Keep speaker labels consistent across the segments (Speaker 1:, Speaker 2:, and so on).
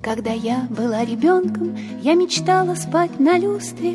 Speaker 1: Когда я была ребенком, я мечтала спать на люстре,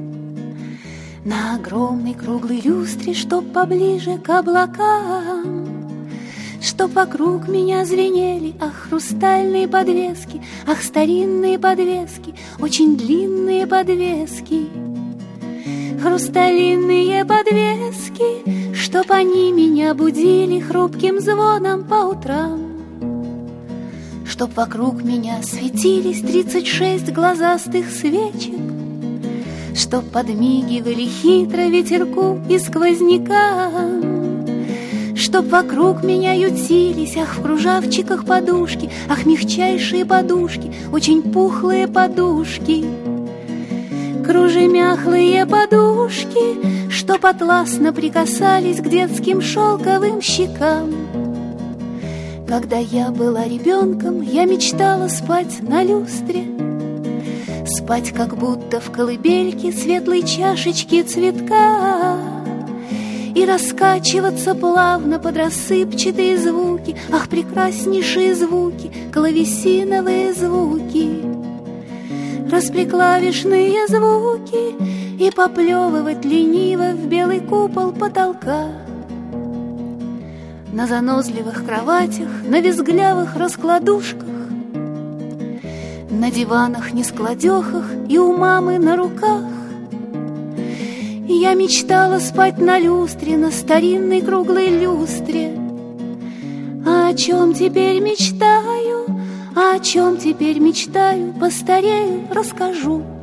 Speaker 1: на огромной круглой люстре, чтоб поближе к облакам, чтоб вокруг меня звенели, ах, хрустальные подвески, ах, старинные подвески, очень длинные подвески. Хрусталинные подвески, чтоб они меня будили хрупким звоном по утрам, чтоб вокруг меня светились 36 глазастых свечек, чтоб подмигивали хитро ветерку и сквознякам, чтоб вокруг меня ютились, ах, в кружавчиках подушки, ах, мягчайшие подушки, очень пухлые подушки. Кружемяхлые подушки, чтоб атласно прикасались к детским шелковым щекам. Когда я была ребенком, я мечтала спать на люстре, спать как будто в колыбельке светлой чашечки цветка и раскачиваться плавно под рассыпчатые звуки, ах, прекраснейшие звуки, клавесиновые звуки, расплеклавишные звуки и поплевывать лениво в белый купол потолка. На занозливых кроватях, на визглявых раскладушках, на диванах-нескладехах и у мамы на руках я мечтала спать на люстре, на старинной круглой люстре. А о чем теперь мечтаю, а о чем теперь мечтаю, постарею, расскажу.